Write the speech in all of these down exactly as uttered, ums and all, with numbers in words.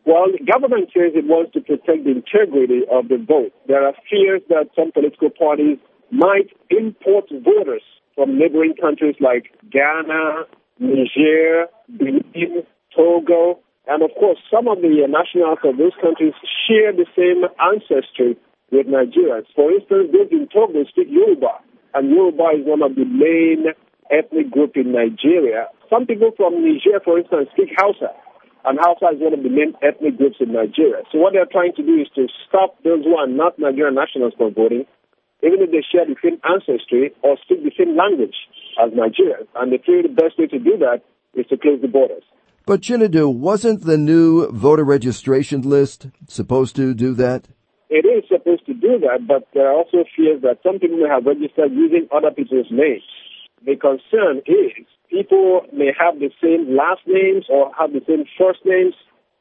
Well, the government says it wants to protect the integrity of the vote. There are fears that some political parties might import voters from neighboring countries like Ghana, Niger, Benin, Togo, and of course some of the nationals of those countries share the same ancestry with Nigerians. For instance, those in Togo speak Yoruba, and Yoruba is one of the main ethnic groups in Nigeria. Some people from Niger, for instance, speak Hausa, and Hausa is one of the main ethnic groups in Nigeria. So what they're trying to do is to stop those who are not Nigerian nationals from voting, even if they share the same ancestry or speak the same language as Nigerians. And they feel the best way to do that is to close the borders. But Chinedu, wasn't the new voter registration list supposed to do that? It is supposed to do that, but there are also fears that some people may have registered using other people's names. The concern is people may have the same last names or have the same first names,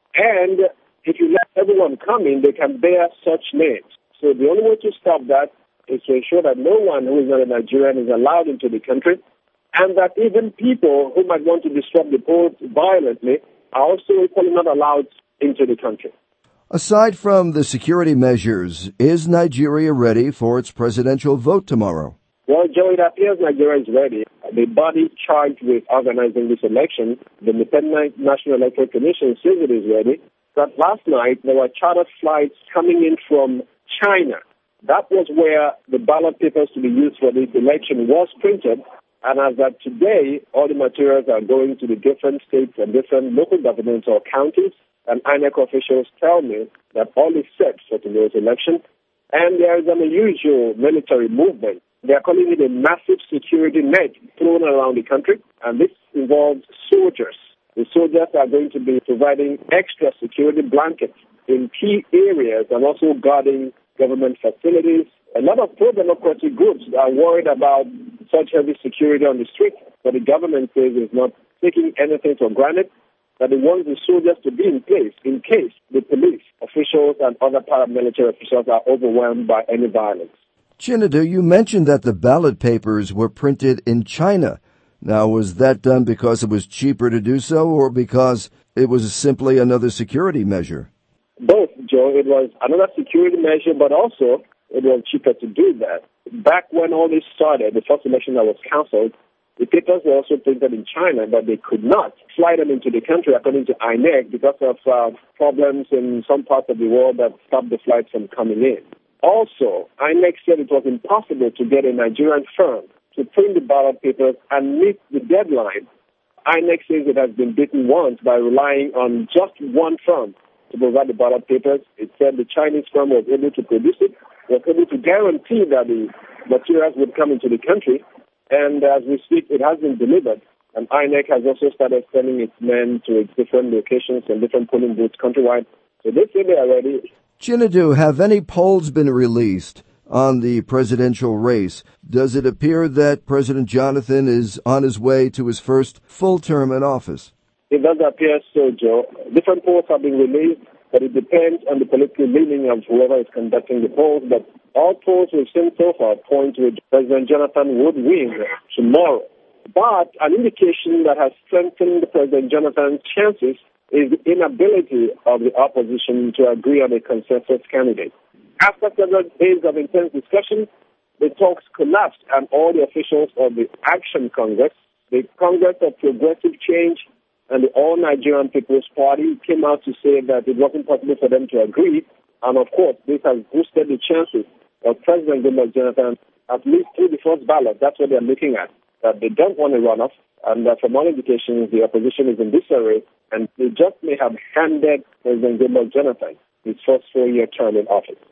and if you let everyone come in, they can bear such names. So the only way to stop that is to ensure that no one who is not a Nigerian is allowed into the country, and that even people who might want to disrupt the polls violently are also equally not allowed into the country. Aside from the security measures, is Nigeria ready for its presidential vote tomorrow? Well, Joe, it appears Nigeria is ready. The body charged with organizing this election, the Independent National Electoral Commission, says it is ready. But last night, there were chartered flights coming in from China. That was where the ballot papers to be used for this election was printed. And as of today, all the materials are going to the different states and different local governments or counties. And I N E C officials tell me that all is set for tomorrow's election. And there is an unusual military movement. They are calling it a massive security net thrown around the country. And this involves soldiers. The soldiers are going to be providing extra security blankets in key areas and also guarding government facilities. A lot of pro-democracy groups are worried about such heavy security on the street, but the government says it's not taking anything for granted, that they want the soldiers to be in place in case the police officials and other paramilitary officials are overwhelmed by any violence. Chinedu, you mentioned that the ballot papers were printed in China. Now, was that done because it was cheaper to do so or because it was simply another security measure? Both, Joe. It was another security measure, but also it was cheaper to do that. Back when all this started, the first election that was cancelled, the papers were also printed in China, but they could not fly them into the country, according to I N E C, because of uh, problems in some parts of the world that stopped the flights from coming in. Also, I N E C said it was impossible to get a Nigerian firm to print the ballot papers and meet the deadline. I N E C says it has been beaten once by relying on just one firm to provide the ballot papers. It said the Chinese firm was able to produce it, was able to guarantee that the materials would come into the country, and as we speak, it has been delivered. And I N E C has also started sending its men to its different locations and different polling booths countrywide. So they say they are ready. Chinedu, have any polls been released on the presidential race? Does it appear that President Jonathan is on his way to his first full term in office? It does appear so, Joe. Different polls have been released, but it depends on the political leaning of whoever is conducting the polls. But all polls we've seen so far point to President Jonathan would win tomorrow. But an indication that has strengthened President Jonathan's chances is the inability of the opposition to agree on a consensus candidate. After several days of intense discussion, the talks collapsed and all the officials of the Action Congress, the Congress of Progressive Change, and the All Nigerian People's Party came out to say that it wasn't possible for them to agree. And of course, this has boosted the chances of President Goodluck Jonathan at least through the first ballot. That's what they're looking at, that they don't want a runoff, and that from all indications, the opposition is in disarray, and they just may have handed President Goodluck Jonathan his first four-year term in office.